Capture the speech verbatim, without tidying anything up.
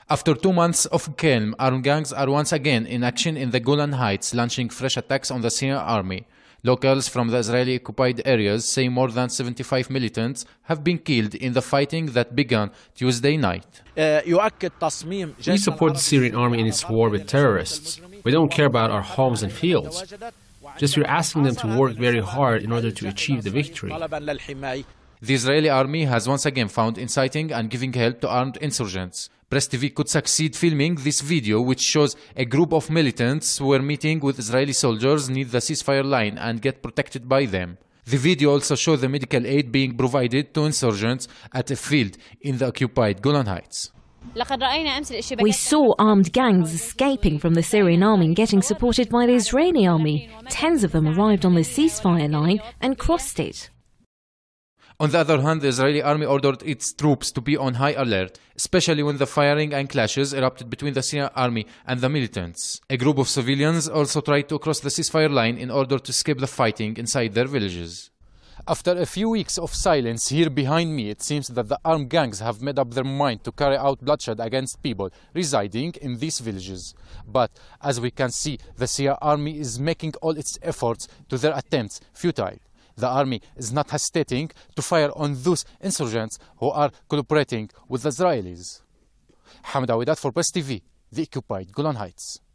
After two months of calm, armed gangs are once again in action in the Golan Heights, launching fresh attacks on the Syrian army. Locals from the Israeli-occupied areas say more than seventy-five militants have been killed in the fighting that began Tuesday night. We support the Syrian army in its war with terrorists. We don't care about our homes and fields. Just we're asking them to work very hard in order to achieve the victory. The Israeli army has once again found inciting and giving help to armed insurgents. Press T V could succeed filming this video, which shows a group of militants who were meeting with Israeli soldiers near the ceasefire line and get protected by them. The video also shows the medical aid being provided to insurgents at a field in the occupied Golan Heights. We saw armed gangs escaping from the Syrian army and getting supported by the Israeli army. Tens of them arrived on the ceasefire line and crossed it. On the other hand, the Israeli army ordered its troops to be on high alert, especially when the firing and clashes erupted between the Syrian army and the militants. A group of civilians also tried to cross the ceasefire line in order to escape the fighting inside their villages. After a few weeks of silence, here behind me, it seems that the armed gangs have made up their mind to carry out bloodshed against people residing in these villages. But as we can see, the Syrian army is making all its efforts to their attempts futile. The army is not hesitating to fire on those insurgents who are cooperating with the Israelis. Hamid Awidat for Press T V, the occupied Golan Heights.